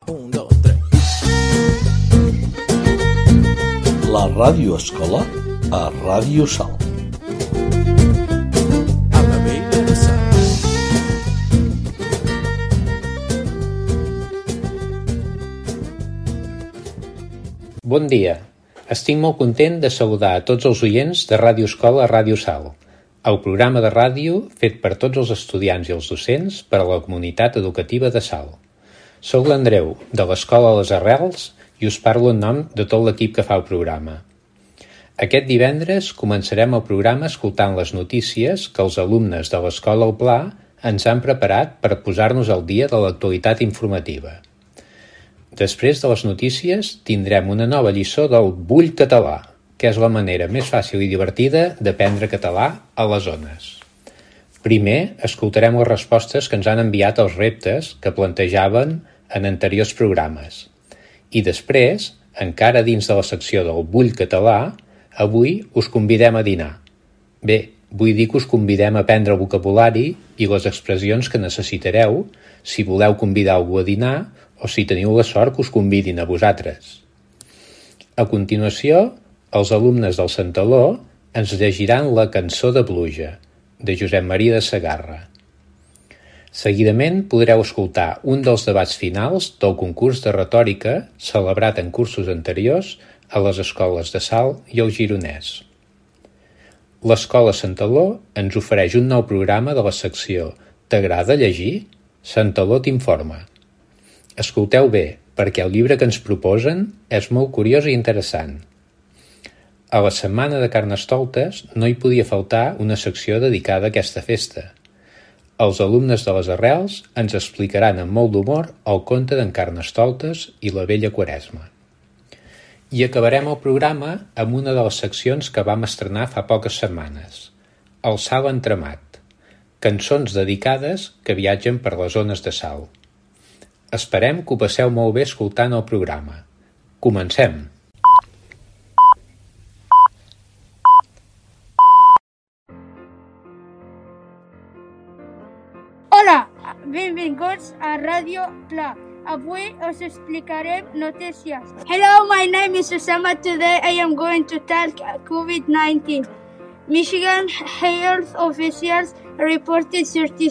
1, 2, 3. La Ràdio Escola a Ràdio Salt. A la vella de Salt. Bon dia. Estic molt content de saludar a tots els oients de Ràdio Escola a Ràdio Salt, el programa de ràdio fet per tots els estudiants i els docents per a la comunitat educativa de Salt. Soc l'Andreu, de l'Escola Les Arrels, i us parlo en nom de tot l'equip que fa el programa. Aquest divendres començarem el programa escoltant les notícies que els alumnes de l'Escola El Pla ens han preparat per posar-nos al dia de l'actualitat informativa. Després de les notícies tindrem una nova lliçó del Vull Català, que és la manera més fàcil i divertida d'aprendre català a les zones. Primer, escoltarem les respostes que ens han enviat als reptes que plantejaven en anteriors programes. I després, encara dins de la secció del Vull Català, avui us convidem a dinar. Bé, vull dir que us convidem a aprendre el vocabulari i les expressions que necessitareu si voleu convidar algú a dinar o si teniu la sort que us convidin a vosaltres. A continuació, els alumnes del Santaló ens llegiran la Cançó de Pluja, de Josep Maria de Segarra. Seguidament podreu escoltar un dels debats finals del concurs de retòrica celebrat en cursos anteriors a les escoles de Salt i el Gironès. L'Escola Santaló ens ofereix un nou programa de la secció T'agrada llegir? Santaló t'informa. Escolteu bé, perquè el llibre que ens proposen és molt curiós i interessant. A la setmana de Carnestoltes no hi podia faltar una secció dedicada a aquesta festa. Els alumnes de les Arrels ens explicaran amb molt d'humor el conte d'en Carnestoltes i la vella Quaresma. I acabarem el programa amb una de les seccions que vam estrenar fa poques setmanes, el Salt Entremat, cançons dedicades que viatgen per les zones de Salt. Esperem que ho passeu molt bé escoltant el programa. Comencem! Hola, benvinguts a Ràdio Pla. Avui us explicarem notícies. Hello, my name is Osama. Today I am going to talk COVID-19. Michigan health officials reported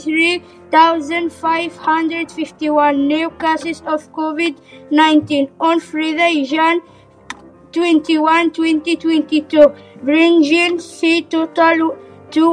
33,551 new cases of COVID-19 on Friday, Jan 21, 2022, bringing the total to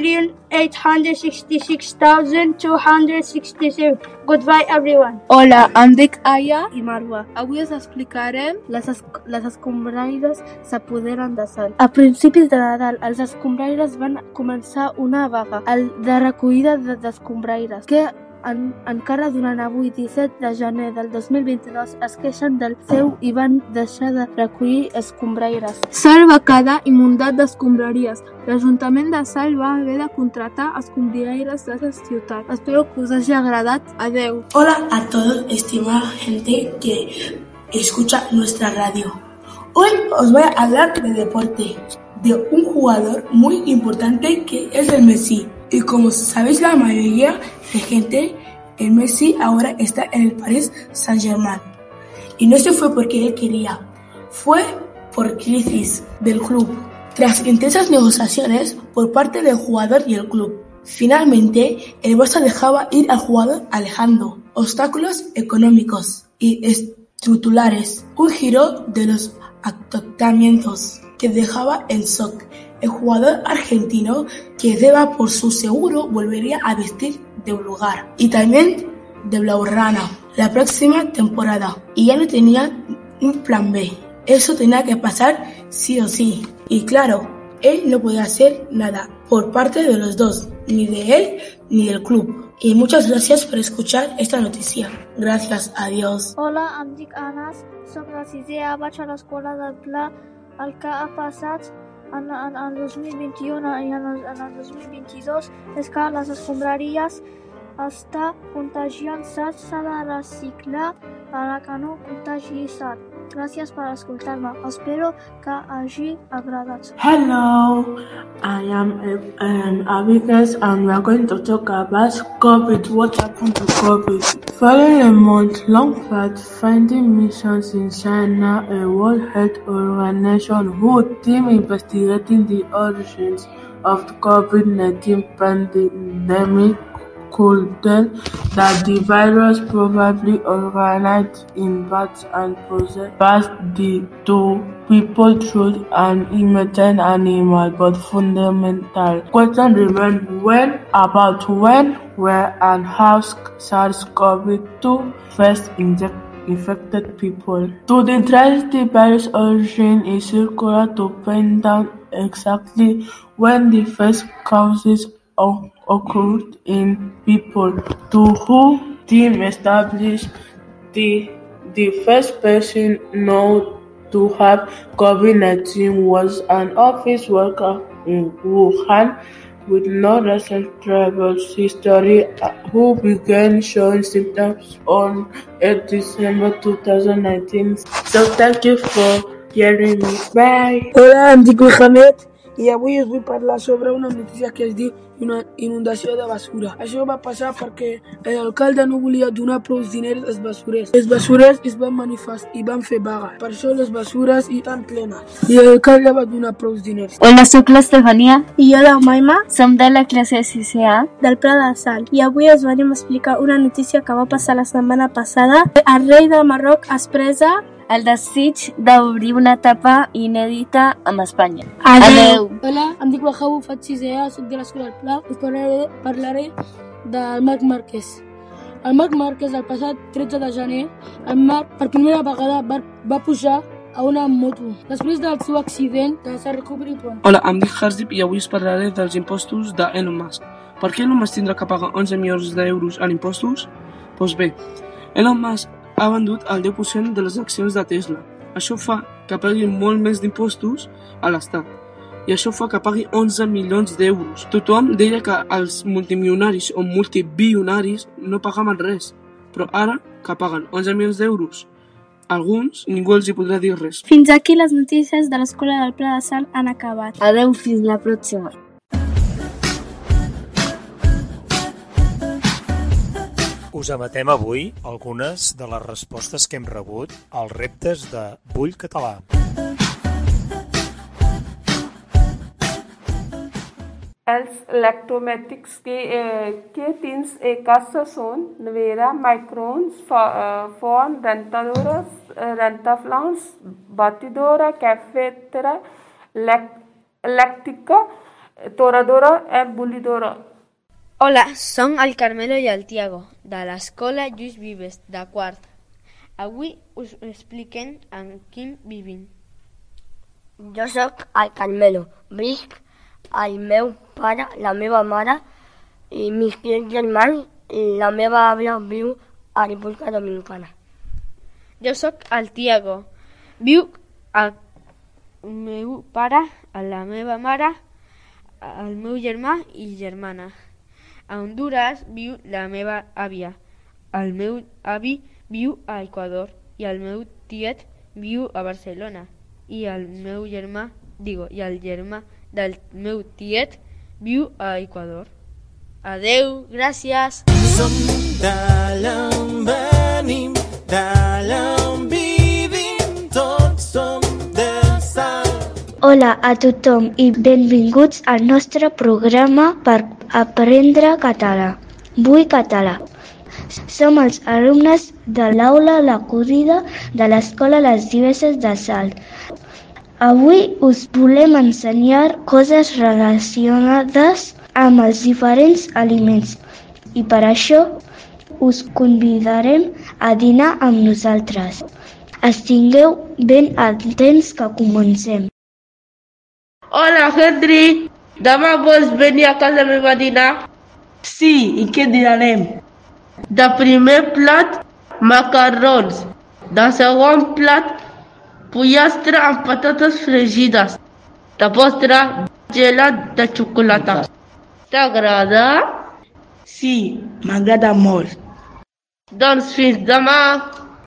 1,866,267. Goodbye, everyone. Hola, em dic Aya i Marwa. Avui us explicarem les escombraires s'apoderen de Salt. A principis de Nadal, els escombraires van començar una vaga de recollida d'escombraires que encara durant avui, 17 de gener del 2022, es queixen del seu i van deixar de recollir escombraires. Salt va quedar inundat d'escombraries. L'Ajuntament de Salt va haver de contratar escombraires de la ciutat. Espero que us hagi agradat. Adeu. Hola a todos, estimada gente que escucha nuestra radio. Hoy os voy a hablar de deporte, de un jugador muy importante que es el Messi. Y como sabéis la mayoría de gente, el Messi ahora está en el Paris Saint-Germain. Y no se fue porque él quería, fue por crisis del club. Tras intensas negociaciones por parte del jugador y el club, finalmente el Barça dejaba ir al jugador alejando obstáculos económicos y estructurales. Un giro de los acontecimientos que dejaba en shock. El jugador argentino que deba por su seguro volvería a vestir de lugar y también de blaugrana la próxima temporada y ya no tenía un plan B. Eso tenía que pasar sí o sí. Y claro, él no podía hacer nada por parte de los dos, ni de él ni del club. Y muchas gracias por escuchar esta noticia. Gracias, adiós. Hola, em dic Anas, soc de 6è, vaig a l'escola del Pla. El que ha passat en el 2021 i en el 2022 és que les escombraries està contagiant Salt, s'ha de reciclar per a que no contagi Salt. Gràcies per escoltar-me. Espero que hagi agradat. Hello, I am Abigail and we are going to talk about COVID. What happened to COVID? Following a month-long fact-finding missions in China, a World Health Organization team investigating the origins of the COVID-19 pandemic could tell that the virus probably originated in bats and passed to people through an imitation animal. But fundamental question remains when, where, and how SARS-CoV-2 first infected people. To trace the virus origin is circular to pin down exactly when the first causes occurred in people. To who team established the first person known to have COVID-19 was an office worker in Wuhan with no recent travel history who began showing symptoms on 8 December 2019. So thank you for hearing me. Bye. Hola, em dic Mohamed i avui us vull parlar sobre una notícia que es diu una inundació de basura. Això va passar perquè l'alcalde no volia donar prou diners als basurers. Els basurers es van manifestar i van fer vaga. Per això les basures estan plenes. I l'alcalde va donar prou diners. Hola, soc l'Estefania. I jo, la Umaima, Som de la classe 6A. del Pla de Sal. I avui us venim a explicar una notícia que va passar la setmana passada. El rei de Marroc expressa El desig d'obrir una etapa inèdita amb Espanya. Adeu. Hola, em dic Wahabu, faig 6A, soc de l'Escola del Pla. Us parlaré del Marc Márquez. El Marc Márquez, el passat 13 de gener, el Marc per primera vegada va pujar a una moto. Després del seu accident, que s'ha recuperat pronto. Hola, em dic Harsdip i avui us parlaré dels impostos d'Elon Musk. Per què Elon Musk tindrà que pagar 11 milions d'euros en impostos? Doncs bé, Elon Musk ha vendut el 10% de les accions de Tesla. Això fa que pagui molt més d'impostos a l'Estat. I això fa que pagui 11 milions d'euros. Tothom deia que els multimilionaris o multibilionaris no pagaven res, però ara que paguen 11 milions d'euros, alguns ningú els hi podrà dir res. Fins aquí les notícies de l'Escola del Pla de Sal han acabat. Adeu, fins la pròxima. Us emetem avui algunes de les respostes que hem rebut als reptes de Vull Català. Els electrodomèstics que tens a casa són nevera, microones, forn, rentadores, rentaflans, batidora, cafetera, elèctrica, torradora i bullidora. Hola, som el Carmelo i el Tiago, de l'Escola Lluís Vives, de quart. Avui us expliquem en quin vivim. Jo sóc el Carmelo, visc el meu pare, la meva mare i mis 3 germans i la meva àvia viu a República Dominicana. Jo sóc el Tiago, viu el meu pare, la meva mare, el meu germà i germana. A Honduras viu la meva àvia, el meu avi viu a Equador i el meu tiet viu a Barcelona i el germà del meu tiet viu a Equador. Adeu, gràcies. Som d'allà on venim, d'allà on vivim, tots som del Sal. Hola a tothom i benvinguts al nostre programa per aprendre català. Vull català. Som els alumnes de l'aula l'acudida de l'Escola Les Diverses de Salt. Avui us volem ensenyar coses relacionades amb els diferents aliments i per això us convidarem a dinar amb nosaltres. Estigueu ben atents que comencem. Hola, Henry! Demà vols venir a casa meva a dinar? Sí, i què dinarem? De primer plat, macarrons. De segon plat, pollastre amb patates fregides. De postre, gelat de xocolata. T'agrada? Sí, m'agrada molt. Doncs fins demà.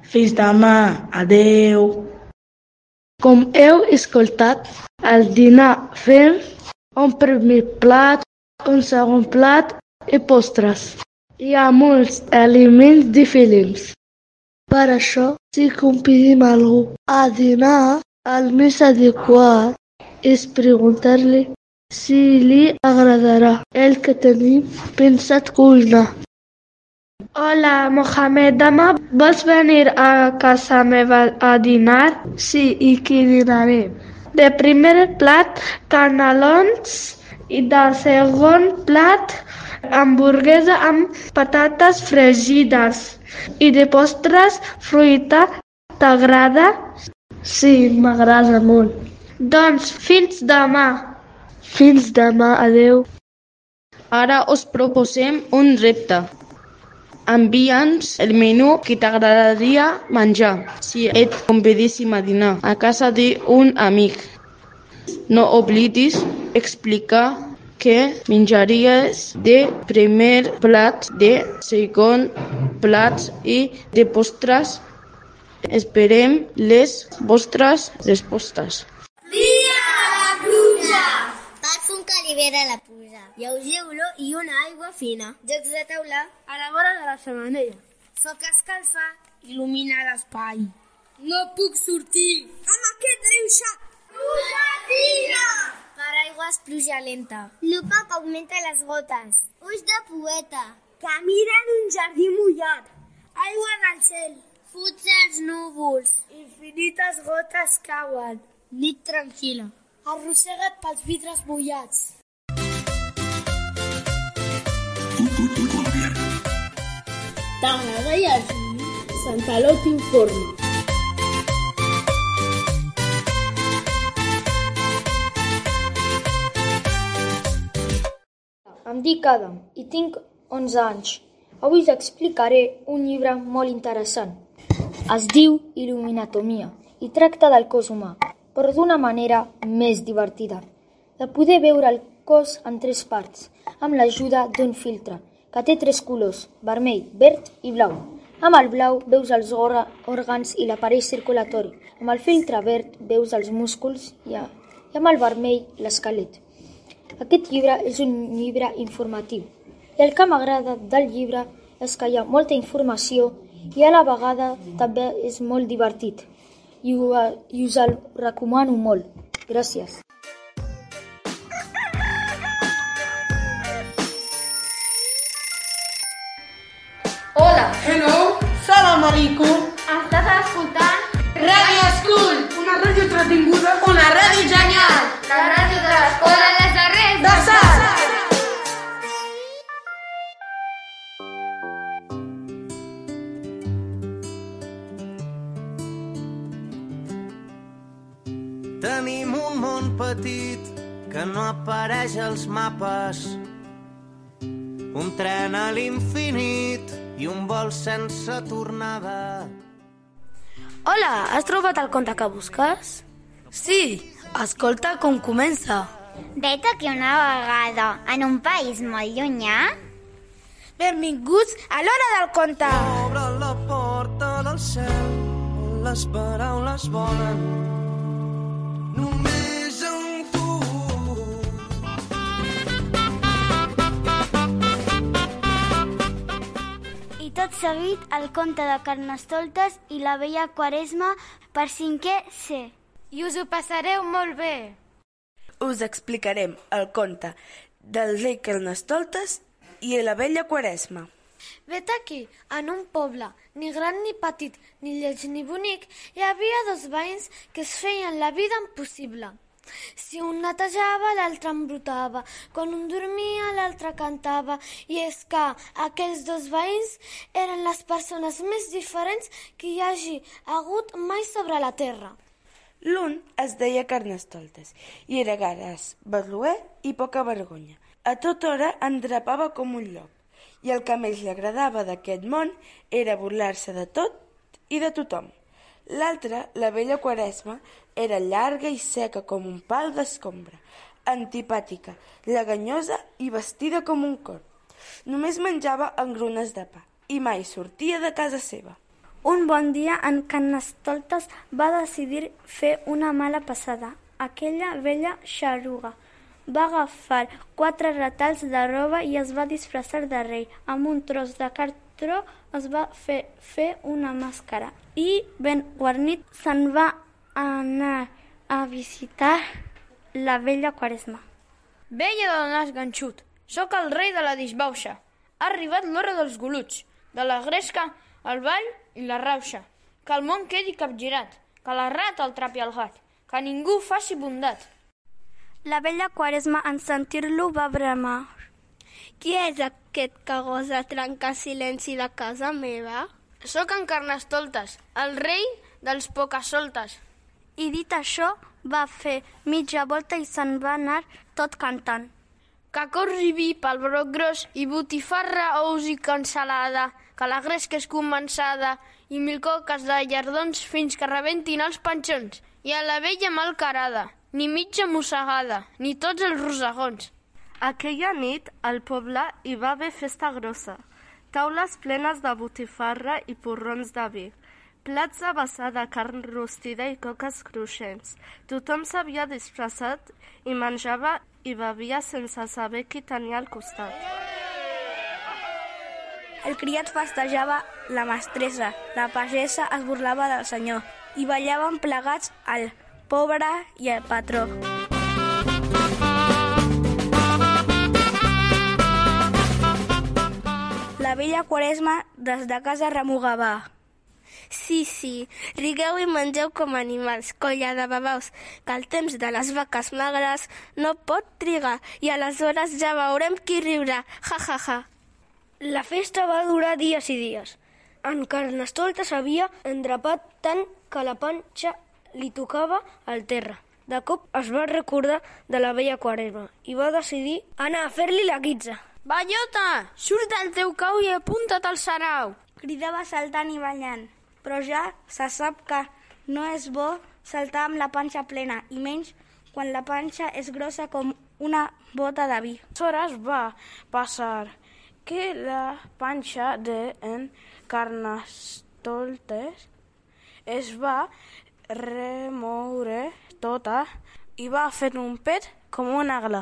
Fins demà. Adeu. Com heu escoltat, al dinar fem un primer plat, un segon plat i postres. Hi ha molts aliments diferents. Per això, si convidem algú a dinar, el més adequat és preguntar-li si li agradarà el que tenim pensat cuinar. Hola, Mohamed, demà vols venir a casa meva a dinar? Sí, i què dinarem? De primer plat, canelons, i de segon plat, hamburguesa amb patates fregides. I de postres, fruita. T'agrada? Sí, m'agrada molt. Doncs fins demà. Fins demà, adeu. Ara us proposem un repte. Envia'ns el menú que t'agradaria menjar si et convidéssim a dinar a casa d'un amic. No oblidis explicar què menjaries de primer plat, de segon plat i de postres. Esperem les vostres respostes. Dia a la pluja! Passo un caliver a la pluja. Lleuger olor i una aigua fina. Jocs de taula a la vora de la xemeneia. Foc a escalfar il·lumina l'espai. No puc sortir amb aquest reuixat. Pluja fina! Paraigües pluja lenta. Lupa que augmenta les gotes. Ulls de poeta que miren un jardí mullat. Aigua del cel. Fuig els núvols. Infinites gotes cauen. Nit tranquil·la. Arrossega't pels vidres mullats. T'agrada llegir? Santaló t'informa. Em dic Adam i tinc 11 anys. Avui us explicaré un llibre molt interessant. Es diu Il·luminatomia i tracta del cos humà, però d'una manera més divertida. De poder veure el cos en 3 parts, amb l'ajuda d'un filtre, que té 3 colors, vermell, verd i blau. Amb el blau veus els òrgans i l'aparell circulatori. Amb el filtre verd veus els músculs i amb el vermell l'esquelet. Aquest llibre és un llibre informatiu i el que m'agrada del llibre és que hi ha molta informació i a la vegada també és molt divertit i us el recomano molt. Gràcies. Hola. Hello. Salam alaikum. Estàs escoltant Radio School, una ràdio entretinguda, una ràdio genial, la ràdio de l'escola dels darrers de Salt. Tenim un món petit que no apareix als mapes, un tren a l'infinit i un vol sense tornada. Hola, has trobat el conte que busques? Sí, escolta com comença. Vet aquí una vegada en un país molt llunyà. Benvinguts a l'hora del conte. Obre la porta del cel, les paraules volen. Només amb tu. I tot seguit el conte de Carnestoltes i la vella Quaresma per 5è C. I us ho passareu molt bé. Us explicarem el conte del rei Carnestoltes i la vella Quaresma. Vet aquí, en un poble, ni gran ni petit, ni lleig ni bonic, hi havia 2 veïns que es feien la vida impossible. Si un netejava, l'altre embrutava. Quan un dormia, l'altre cantava. I és que aquells 2 veïns eren les persones més diferents que hi hagi hagut mai sobre la terra. L'un es deia Carnestoltes i era gras, barroer i poca vergonya. A tota hora endrapava com un llop. I el que més li agradava d'aquest món era burlar-se de tot i de tothom. L'altra, la vella Quaresma, era llarga i seca com un pal d'escombra, antipàtica, lleganyosa i vestida com un corb. Només menjava engrunes de pa i mai sortia de casa seva. Un bon dia, en Carnestoltes va decidir fer una mala passada. Aquella vella xaruga va agafar 4 retalls de roba i es va disfressar de rei. Amb un tros de cartró es va fer una màscara i, ben guarnit, se'n va anar a visitar la vella Quaresma. Vella del nas ganxut, sóc el rei de la disbauxa. Ha arribat l'hora dels goluts, de la gresca, el ball i la rauxa. Que el món quedi capgirat, que la rata el trapi al gat, que ningú faci bondat. La vella Quaresma, en sentir-lo, va bramar. Qui és aquest que gosa trencar silenci de casa meva? Sóc en Carnestoltes, el rei dels pocasoltes. I dit això, va fer mitja volta i se'n va anar tot cantant. Que corri vi pel broc gros i botifarra, ous i cansalada, que la gresca és començada i 1000 coques de llardons fins que rebentin els panxons. I a la vella malcarada, ni mitja mossegada, ni tots els rosegons. Aquella nit, al poble hi va haver festa grossa. Taules plenes de botifarra i porrons de vi. Plats de vessar de carn rostida i coques cruixents. Tothom s'havia disfressat i menjava i bevia sense saber qui tenia al costat. El criat festejava la mestressa, la pagesa es burlava del senyor i ballaven plegats el pobre i el patró. La vella Quaresma des de casa remugava. Sí, rigueu i mengeu com animals, colla de babaus, que el temps de les vaques magres no pot trigar i aleshores ja veurem qui riurà, ja. La festa va durar dies i dies. En Carnestoltes s'havia endrapat tant que la panxa li tocava al terra. De cop es va recordar de la vella Quaresma i va decidir anar a fer-li la guitza. Bellota, surt del teu cau i apunta't al sarau! Cridava saltant i ballant, però ja se sap que no és bo saltar amb la panxa plena, i menys quan la panxa és grossa com una bota de vi. Aleshores va passar que la panxa de en Carnestoltes es va remoure tota i va fer un pet com un agle.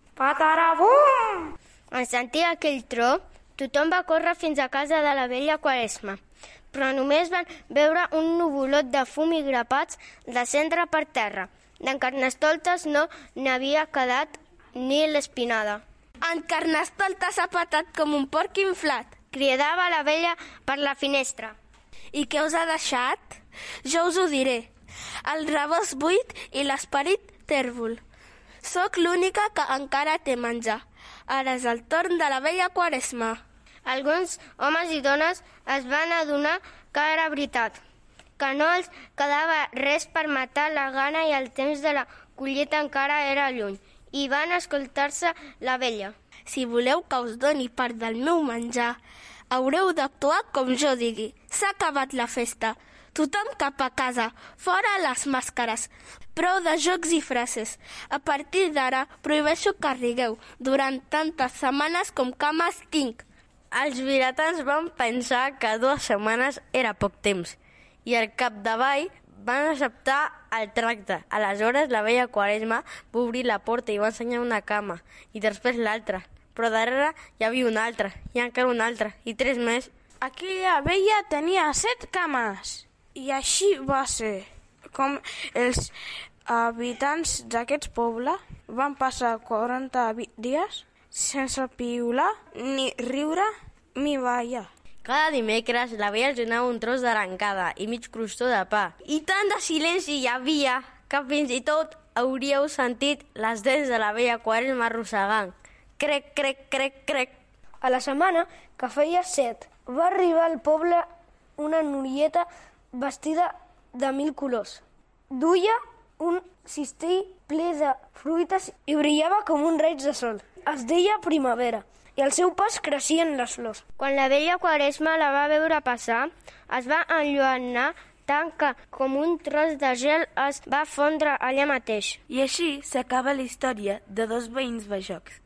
Patarabum! En sentir aquell tro, tothom va córrer fins a casa de la vella Quaresma, però només van veure un nuvolot de fum i grapats descendre per terra. D'en Carnestoltes no n'havia quedat ni l'espinada. En Carnestoltes ha patat com un porc inflat, cridava la vella per la finestra. I què us ha deixat? Jo us ho diré. El rebost buit i l'esperit tèrbol. Soc l'única que encara té menjar. Ara és el torn de la vella Quaresma. Alguns homes i dones es van adonar que era veritat, que no els quedava res per matar la gana i el temps de la collita encara era lluny, i van escoltar-se la vella. Si voleu que us doni part del meu menjar, haureu d'actuar com jo digui. S'ha acabat la festa. Tothom cap a casa, fora les màscares. Prou de jocs i frases. A partir d'ara prohibeixo que rigueu durant tantes setmanes com cames tinc. Els vilatans van pensar que 2 setmanes era poc temps i al capdavall van acceptar el tracte. Aleshores la vella Quaresma va obrir la porta i va ensenyar una cama i després l'altra. Però darrere hi havia una altra i encara una altra i 3 més. Aquella vella tenia 7 cames. I així va ser com els habitants d'aquest poble van passar 40 dies sense piular, ni riure, ni ballar. Cada dimecres la vella els donava un tros d'arrencada i mig crostó de pa. I tant de silenci hi havia que fins i tot hauríeu sentit les dents de la vella Quaresma arrossegant. Crec, crec, crec, crec. A la setmana que feia 7 va arribar al poble una norieta vestida de 1000 colors. Duia un cistell ple de fruites i brillava com un raig de sol. Es deia Primavera i al seu pas creixien les flors. Quan la vella Quaresma la va veure passar, es va enlluernar tant que com un tros de gel es va fondre allà mateix. I així s'acaba la història de 2 veïns bajocs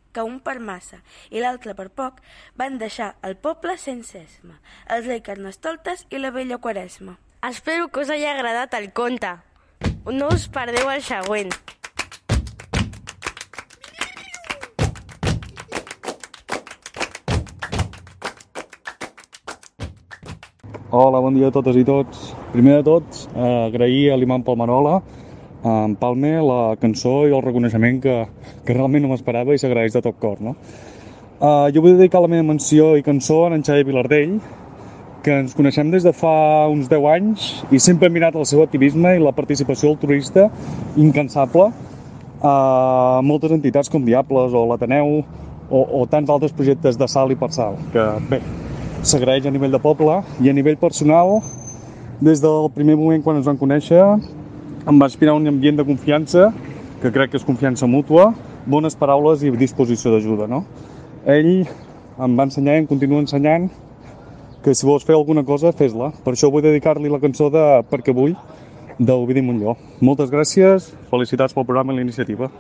que un per massa i l'altre per poc, van deixar el poble sense esma, els rei Carnestoltes i la vella Quaresma. Espero que us hagi agradat el conte. No us perdeu el següent. Hola, bon dia a totes i tots. Primer de tot, agrair a l'imam Palmerola, a en Palme, la cançó i el reconeixement que realment no m'esperava i s'agraeix de tot cor, no? Jo vull dedicar la meva menció i cançó a en Xavier Vilardell, que ens coneixem des de fa uns 10 anys i sempre hem mirat el seu activisme i la participació altruista incansable a moltes entitats com Diables o l'Ateneu o tants altres projectes de sal i per sal, que bé, s'agraeix a nivell de poble i a nivell personal. Des del primer moment quan ens vam conèixer em va inspirar un ambient de confiança, que crec que és confiança mútua, bones paraules i disposició d'ajuda, no? Ell em va ensenyar i em continua ensenyant que si vols fer alguna cosa, fes-la. Per això vull dedicar-li la cançó de Perquè vull, d'Ovidi Montllor. Moltes gràcies, felicitats pel programa i la iniciativa.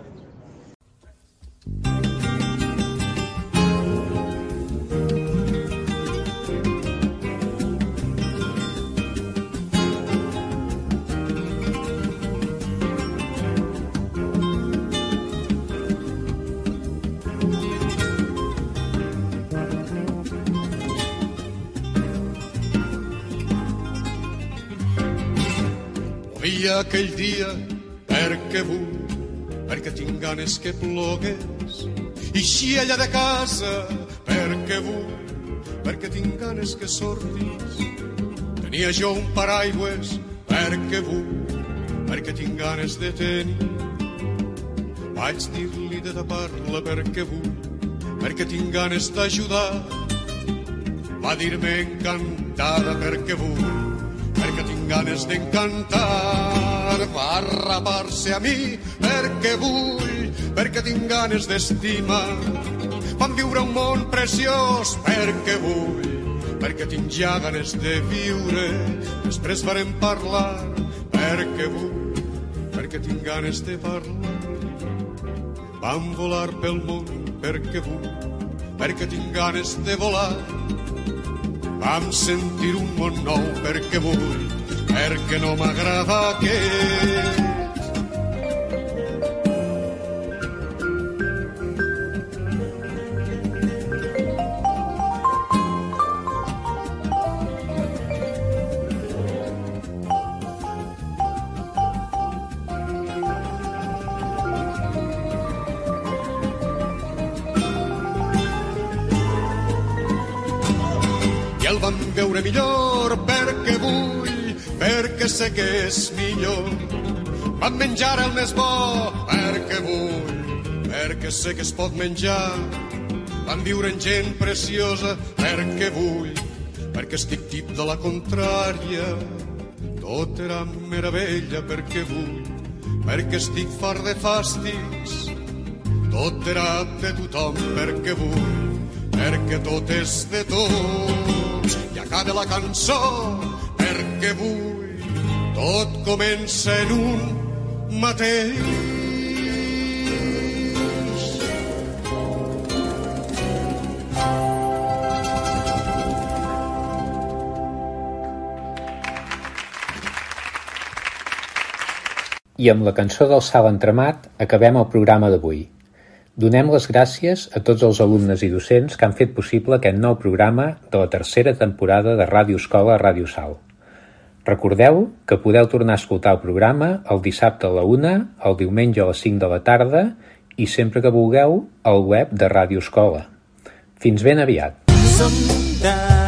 Aquell dia, perquè vull, perquè tinc ganes que plogues, i si allà de casa, perquè vull, perquè tinc ganes que sortis. Tenia jo un paraigües, perquè vull, perquè tinc ganes de tenir. Vaig dir-li de tapar-la perquè vull, perquè tinc ganes d'ajudar. Va dir-me encantada perquè vull, perquè tinc ganes d'encantar. Va rapar-se a mi perquè vull, perquè tinc ganes d'estimar. Vam viure un món preciós perquè vull, perquè tinc ja ganes de viure. Després farem parlar perquè vull, perquè tinc ganes de parlar. Vam volar pel món perquè vull, perquè tinc ganes de volar. Vam sentir un món nou perquè vull, perquè no m'agrada aquest. I el vam veure millor perquè vull, perquè sé que és millor. Vam menjar el més bo perquè vull, perquè sé que es pot menjar. Vam viure en gent preciosa perquè vull, perquè estic tip de la contrària. Tot era meravella perquè vull, perquè estic fart de fàstics. Tot era de tothom perquè vull, perquè tot és de tots. I acaba la cançó perquè vull, tot comença en un mateix. I amb la cançó del Salt Entremat acabem el programa d'avui. Donem les gràcies a tots els alumnes i docents que han fet possible aquest nou programa de la tercera temporada de Ràdio Escola a Ràdio Sal. Recordeu que podeu tornar a escoltar el programa el dissabte a la 1, el diumenge a les 5 de la tarda i sempre que vulgueu al web de Ràdio Escola. Fins ben aviat.